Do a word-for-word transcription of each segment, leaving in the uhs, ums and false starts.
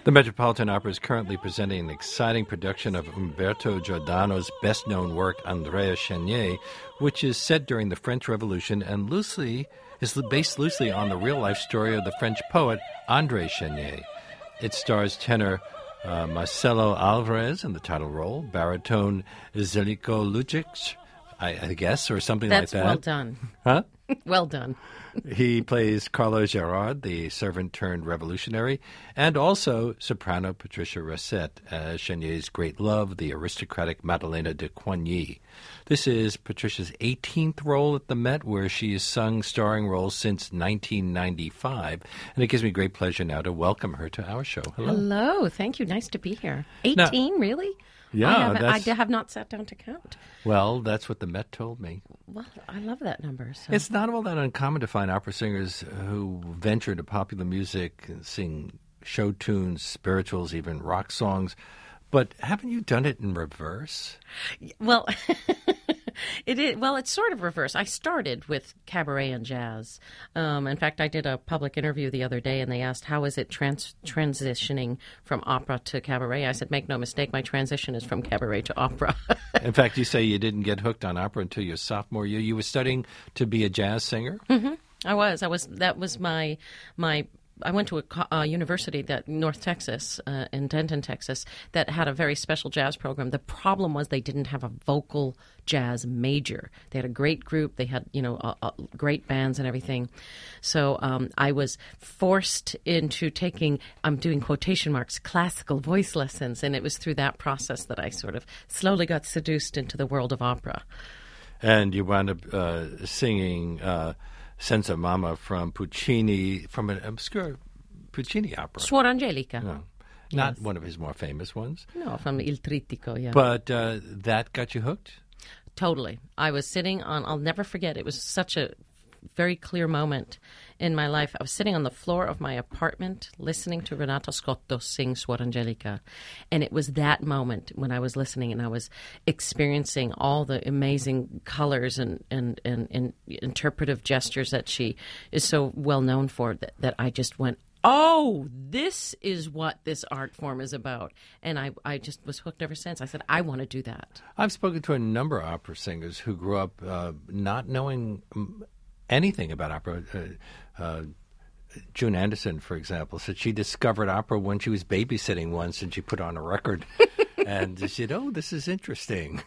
The Metropolitan Opera is currently presenting an exciting production of Umberto Giordano's best-known work, Andrea Chenier, which is set during the French Revolution and loosely is based loosely on the real-life story of the French poet André Chenier. It stars tenor uh, Marcelo Alvarez in the title role, baritone Zeljko Lučić, I, I guess, or something That's like that. Well done. Huh? Well done. He plays Carlo Gerard, the servant-turned-revolutionary, and also soprano Patricia Racette as Chenier's great love, the aristocratic Madalena de Coigny. This is Patricia's eighteenth role at the Met, where she has sung starring roles since nineteen ninety-five, and it gives me great pleasure now to welcome her to our show. Hello. Hello. Thank you. Nice to be here. eighteen, now, really? Yeah. I, haven't, that's, I have not sat down to count. Well, that's what the Met told me. Well, I love that number. So. It's not all that uncommon to find opera singers who venture into popular music and sing show tunes, spirituals, even rock songs. But haven't you done it in reverse? Well, it is. Well, it's sort of reverse. I started with cabaret and jazz. Um, in fact, I did a public interview the other day, and they asked, how is it trans- transitioning from opera to cabaret? I said, make no mistake, my transition is from cabaret to opera. In fact, you say you didn't get hooked on opera until your sophomore year. You were studying to be a jazz singer? Mm-hmm. I was. I was. That was my my. I went to a uh, university that North Texas, uh, in Denton, Texas, that had a very special jazz program. The problem was they didn't have a vocal jazz major. They had a great group. They had, you know, uh, uh, great bands and everything. So um, I was forced into taking, I'm doing quotation marks, classical voice lessons, and it was through that process that I sort of slowly got seduced into the world of opera. And you wound up uh, singing... Uh Senza Mamma from Puccini, from an obscure Puccini opera. Suor Angelica. No, not Yes. one of his more famous ones. No, from Il Trittico, yeah. But uh, that got you hooked? Totally. I was sitting on, I'll never forget, it was such a very clear moment in my life. I was sitting on the floor of my apartment listening to Renato Scotto sing Suor Angelica. And it was that moment when I was listening and I was experiencing all the amazing colors and, and, and, and interpretive gestures that she is so well known for that, that I just went, oh, this is what this art form is about. And I, I just was hooked ever since. I said, I want to do that. I've spoken to a number of opera singers who grew up uh, not knowing um, anything about opera. Uh, uh, June Anderson, for example, said she discovered opera when she was babysitting once, and she put on a record, and she said, "Oh, this is interesting."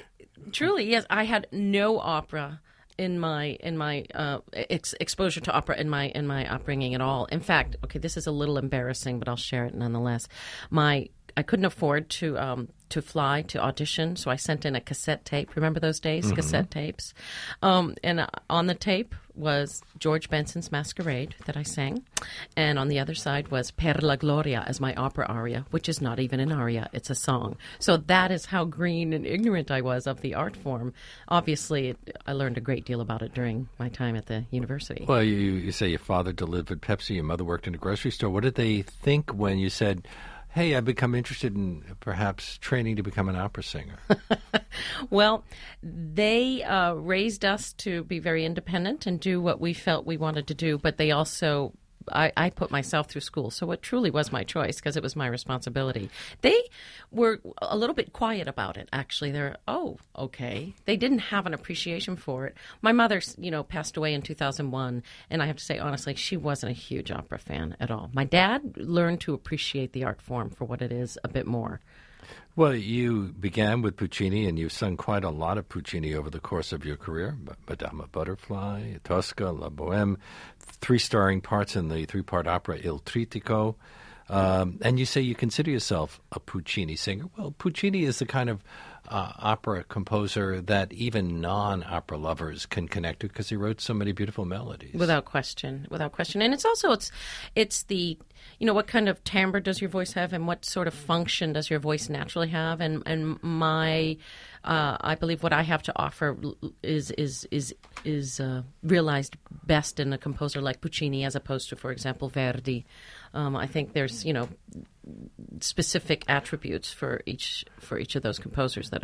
Truly, yes. I had no opera in my in my uh, ex- exposure to opera in my in my upbringing at all. In fact, okay, this is a little embarrassing, but I'll share it nonetheless. My I couldn't afford to um, to fly to audition, so I sent in a cassette tape. Remember those days, mm-hmm. cassette tapes? Um, and on the tape was George Benson's Masquerade that I sang, and on the other side was Per la Gloria as my opera aria, which is not even an aria, it's a song. So that is how green and ignorant I was of the art form. Obviously, it, I learned a great deal about it during my time at the university. Well, you, you say your father delivered Pepsi, your mother worked in a grocery store. What did they think when you said, hey, I've become interested in perhaps training to become an opera singer? Well, they uh, raised us to be very independent and do what we felt we wanted to do, but they also, I, I put myself through school, so it truly was my choice because it was my responsibility. They were a little bit quiet about it, actually. They're, oh, okay. They didn't have an appreciation for it. My mother, you know, passed away in two thousand one, and I have to say, honestly, she wasn't a huge opera fan at all. My dad learned to appreciate the art form for what it is a bit more. Well, you began with Puccini, and you've sung quite a lot of Puccini over the course of your career. Madama Butterfly, Tosca, La Bohème, three starring parts in the three-part opera Il Trittico. Um, and you say you consider yourself a Puccini singer. Well, Puccini is the kind of uh, opera composer that even non-opera lovers can connect to because he wrote so many beautiful melodies. Without question, without question. And it's also, it's it's the, you know, what kind of timbre does your voice have and what sort of function does your voice naturally have? And and my, uh, I believe what I have to offer is is is is uh, realized best in a composer like Puccini as opposed to, for example, Verdi. Um, I think there's, you know, specific attributes for each for each of those composers that are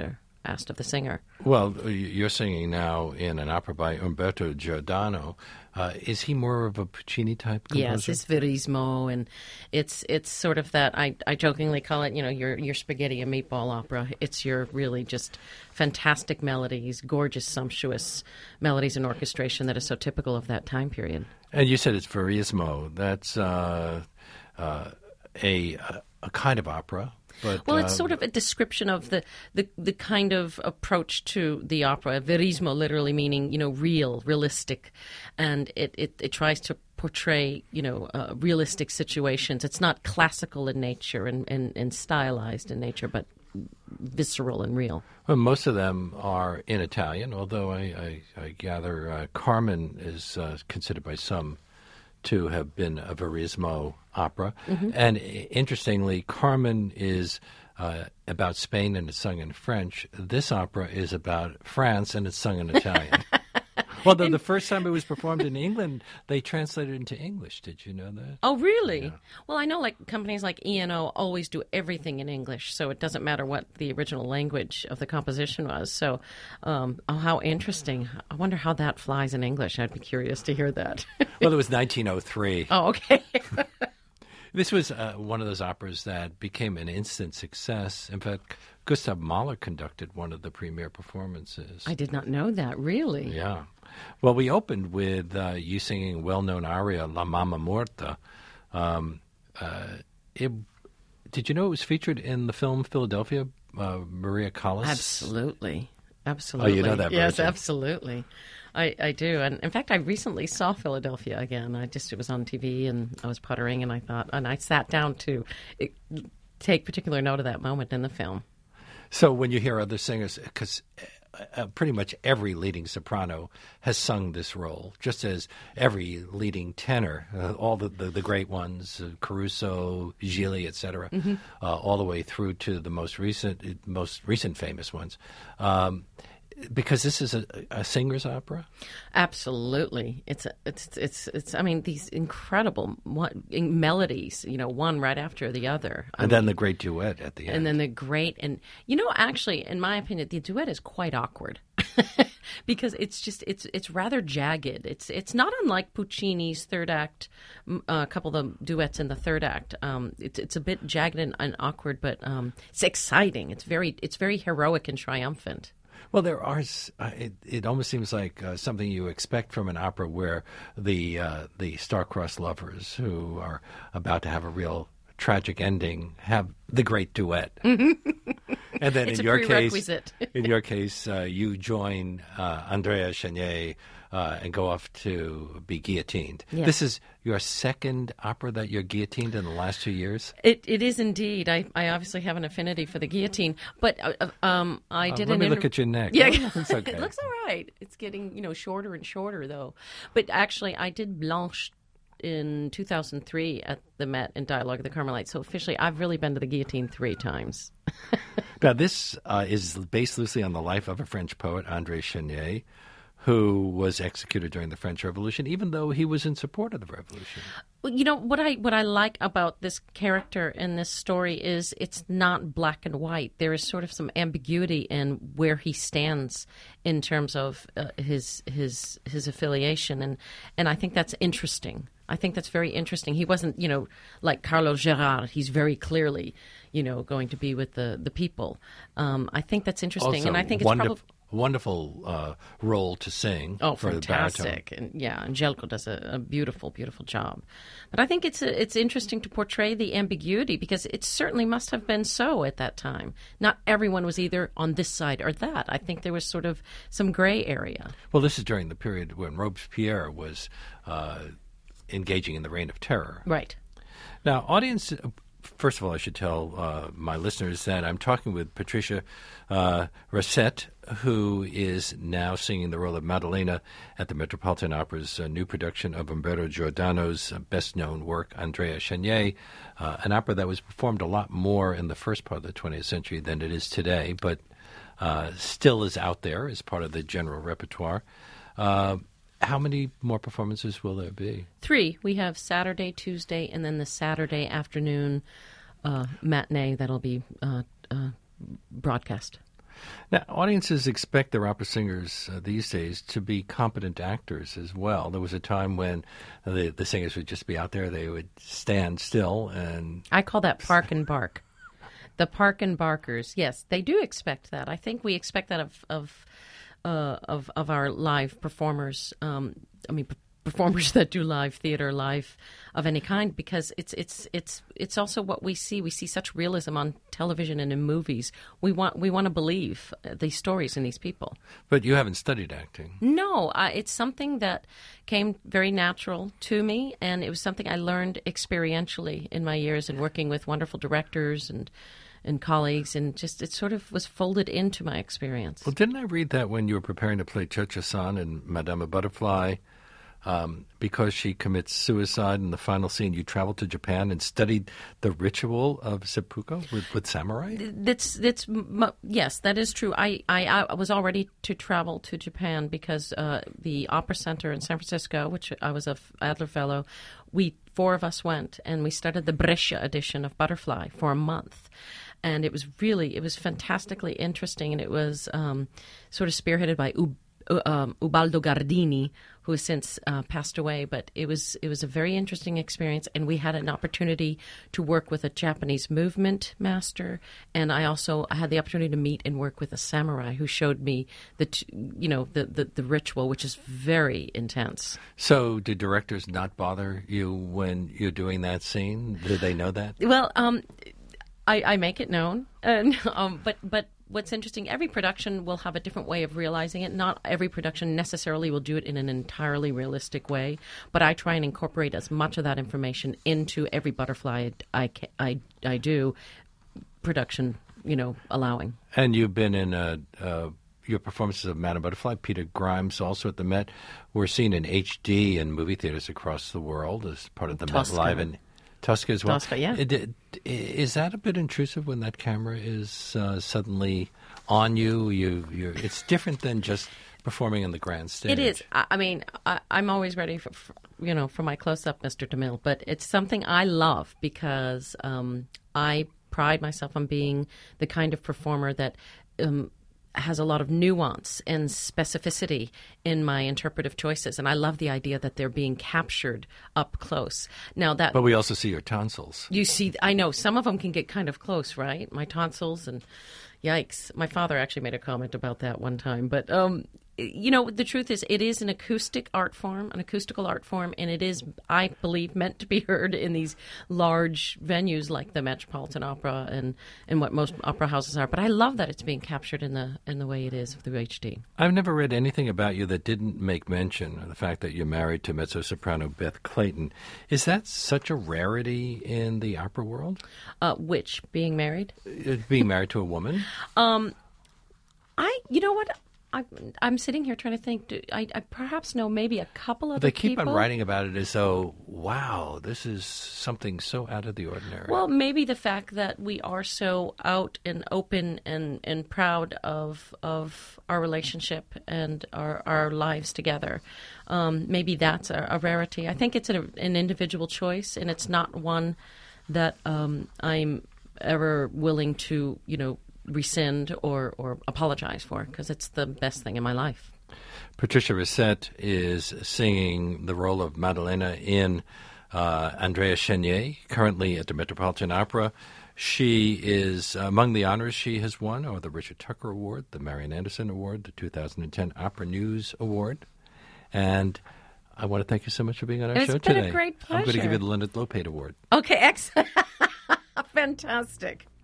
asked of the singer. Well, you're singing now in an opera by Umberto Giordano. Uh, is he more of a Puccini type composer? Yes, it's Verismo, and it's it's sort of that. I, I jokingly call it, you know, your your spaghetti and meatball opera. It's your really just fantastic melodies, gorgeous, sumptuous melodies and orchestration that is so typical of that time period. And you said it's Verismo. That's uh, uh, a a kind of opera. But, well, it's uh, sort of a description of the, the, the kind of approach to the opera. Verismo literally meaning, you know, real, realistic. And it, it, it tries to portray, you know, uh, realistic situations. It's not classical in nature and, and, and stylized in nature, but visceral and real. Well, most of them are in Italian, although I, I, I gather uh, Carmen is uh, considered by some to have been a Verismo opera. Mm-hmm. And interestingly, Carmen is uh, about Spain and it's sung in French. This opera is about France and it's sung in Italian. Well, the, the first time it was performed in England, they translated it into English. Did you know that? Oh, really? Yeah. Well, I know like companies like E and O always do everything in English, so it doesn't matter what the original language of the composition was. So, um, oh, how interesting. I wonder how that flies in English. I'd be curious to hear that. Well, it was nineteen oh three. Oh, okay. This was uh, one of those operas that became an instant success. In fact, Gustav Mahler conducted one of the premiere performances. I did not know that, really. Yeah. Well, we opened with uh, you singing a well-known aria, La Mamma Morta. Um, uh, it, did you know it was featured in the film Philadelphia, uh, Maria Callas? Absolutely. Absolutely. Oh, you know that version? Yes, absolutely. I, I do. And in fact, I recently saw Philadelphia again. I just, it was on T V and I was puttering and I thought, and I sat down to it, take particular note of that moment in the film. So when you hear other singers, because uh, pretty much every leading soprano has sung this role, just as every leading tenor, uh, all the, the, the great ones, uh, Caruso, Gigli, et cetera, mm-hmm. uh, all the way through to the most recent, most recent famous ones. Um, Because this is a, a singer's opera? Absolutely. It's, a, it's, it's, it's, I mean, these incredible one, melodies, you know, one right after the other. I And mean, then the great duet at the end. And then the great, and, you know, actually, in my opinion, the duet is quite awkward. Because it's just, it's it's rather jagged. It's it's not unlike Puccini's third act, uh, a couple of the duets in the third act. Um, it's it's a bit jagged and, and awkward, but um, it's exciting. It's very, it's very heroic and triumphant. Well, there are. Uh, it, it almost seems like uh, something you expect from an opera where the uh, the star-crossed lovers who are about to have a real tragic ending have the great duet. And then it's in a your case, prerequisite. in your case, uh, you join uh, Andrea Chenier uh, and go off to be guillotined. Yes. This is your second opera that you're guillotined in the last two years? It it is indeed. I, I obviously have an affinity for the guillotine, but uh, um, I Uh, did let an me inter- look at your neck. Yeah, Oh, it's okay. It looks all right. It's getting, you know, shorter and shorter though. But actually, I did Blanche in two thousand three at the Met in Dialogue of the Carmelites. So officially, I've really been to the guillotine three times. Now, this uh, is based loosely on the life of a French poet, André Chenier, who was executed during the French Revolution, even though he was in support of the revolution. Well, you know, what I what I like about this character in this story is it's not black and white. There is sort of some ambiguity in where he stands in terms of uh, his his his affiliation, and and I think that's interesting. I think that's very interesting. He wasn't, you know, like Carlo Gerard. He's very clearly, you know, going to be with the the people. Um, I think that's interesting, Also, and I think it's wonderful, probably. Wonderful uh, role to sing. Oh, for fantastic! The baritone. And yeah, Angelico does a, a beautiful, beautiful job. But I think it's a, it's interesting to portray the ambiguity because it certainly must have been so at that time. Not everyone was either on this side or that. I think there was sort of some gray area. Well, this is during the period when Robespierre was uh, engaging in the Reign of Terror. Right. Now, audience. First of all, I should tell uh, my listeners that I'm talking with Patricia uh, Racette, who is now singing the role of Maddalena at the Metropolitan Opera's uh, new production of Umberto Giordano's uh, best-known work, Andrea Chenier, uh, an opera that was performed a lot more in the first part of the twentieth century than it is today, but uh, still is out there as part of the general repertoire. Uh, How many more performances will there be? Three. We have Saturday, Tuesday, and then the Saturday afternoon uh, matinee that'll be uh, uh, broadcast. Now, audiences expect their opera singers uh, these days to be competent actors as well. There was a time when the, the singers would just be out there. They would stand still and... I call that park and bark. The park and barkers. Yes, they do expect that. I think we expect that of of uh, of, of our live performers. Um, I mean, p- performers that do live theater, live of any kind, because it's it's it's it's also what we see. We see such realism on television and in movies. We want we want to believe these stories and these people. But you haven't studied acting. No, uh, it's something that came very natural to me, and it was something I learned experientially in my years in working with wonderful directors and and colleagues, and just it sort of was folded into my experience. Well, didn't I read that when you were preparing to play Cho-Cho-san in Madame Butterfly, um, because she commits suicide in the final scene, you traveled to Japan and studied the ritual of seppuku with, with samurai? That's that's yes, that is true. I, I, I was all ready to travel to Japan because uh, the Opera Center in San Francisco, which I was a Adler Fellow, we four of us went and we studied the Brescia edition of Butterfly for a month. And it was really, it was fantastically interesting, and it was um, sort of spearheaded by U- um, Ubaldo Gardini, who has since uh, passed away. But it was it was a very interesting experience, and we had an opportunity to work with a Japanese movement master, and I also had the opportunity to meet and work with a samurai who showed me the t- you know the, the the ritual, which is very intense. So, did directors not bother you when you're doing that scene? Did they know that? Well, um. I, I make it known, and, um, but but what's interesting, every production will have a different way of realizing it. Not every production necessarily will do it in an entirely realistic way, but I try and incorporate as much of that information into every Butterfly I, I, I do, production, you know, allowing. And you've been in a... a your performances of Madame Butterfly, Peter Grimes, also at the Met, were seen in H D in movie theaters across the world as part of the Met Live and Tosca as well. Tosca, yeah. It, is that a bit intrusive when that camera is uh, suddenly on you? You, you're, it's different than just performing on the grand stage. It is. I, I mean, I, I'm always ready for, for you know for my close-up, Mister DeMille, but it's something I love because um, I pride myself on being the kind of performer that um, has a lot of nuance and specificity in my interpretive choices, and I love the idea that they're being captured up close. Now that, but we also see your tonsils. You see, I know some of them can get kind of close, right? My tonsils, and yikes! My father actually made a comment about that one time, but um, you know, the truth is, it is an acoustic art form, an acoustical art form, and it is, I believe, meant to be heard in these large venues like the Metropolitan Opera and, and what most opera houses are. But I love that it's being captured in the in the way it is through H D. I've never read anything about you that didn't make mention of the fact that you're married to mezzo-soprano Beth Clayton. Is that such a rarity in the opera world? Uh, which, being married? Uh, being married to a woman? Um, I, you know what? I, I'm sitting here trying to think. Do, I, I perhaps know maybe a couple of They keep people. on writing about it as though, wow, this is something so out of the ordinary. Well, maybe the fact that we are so out and open and, and proud of of our relationship and our, our lives together. Um, maybe that's a, a rarity. I think it's a, an individual choice, and it's not one that um, I'm ever willing to, you know, rescind or, or apologize for, because it's the best thing in my life. Patricia Racette is singing the role of Madalena in uh, Andrea Chenier, currently at the Metropolitan Opera. She is, among the honors she has won, are the Richard Tucker Award, the Marian Anderson Award, the two thousand ten Opera News Award. And I want to thank you so much for being on our it's show today. It's been a great pleasure. I'm going to give you the Leonard Lopate Award. Okay, excellent. Fantastic.